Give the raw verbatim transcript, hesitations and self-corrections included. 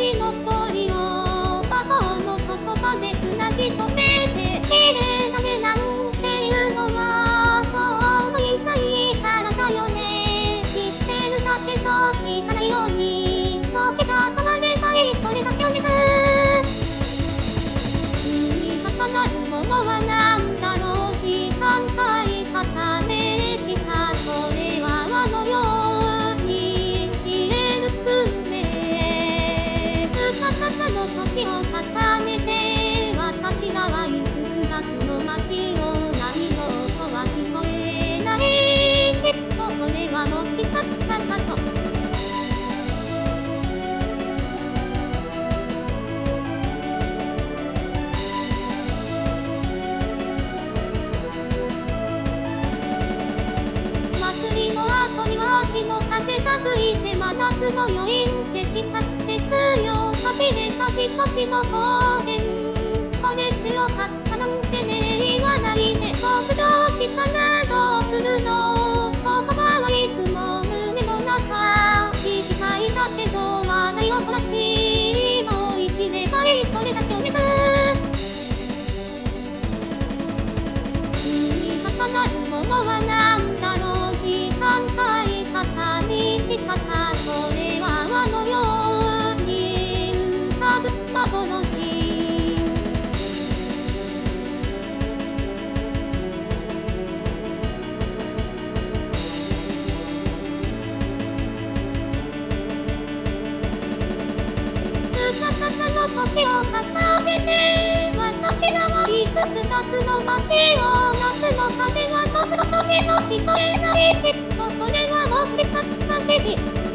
ちの鳥を魔法の言葉でつなぎ止めているためなんていうのはそう思いたいからだよね。知ってるだけそう聞かないように時が変わればいいそれだけを願う。積み重なるものはなんだろう。時間回重ねてきたそれはあのように消える運命。深さの時を重ねて私らは行く夏の街を波の音は聞こえない。きっとそれはもしかしたらと祭りの後には秋の風が吹いて真夏の余韻消し去ってくよ。寂れた避暑地の公園これ強かったなんてね言わないで。僕どうしたらどうするの。言葉はいつも胸の中短いだけど笑いをこらしもう生きればいいそれだけを願う。積み重なるものはなんだろう。時間回重にしたかそれはあのように浮かぶ幻。深さの時を重ねて私らは行く夏の街を。夏の風は飛ぶ時も聞こえない。きっとそれはもしかしたら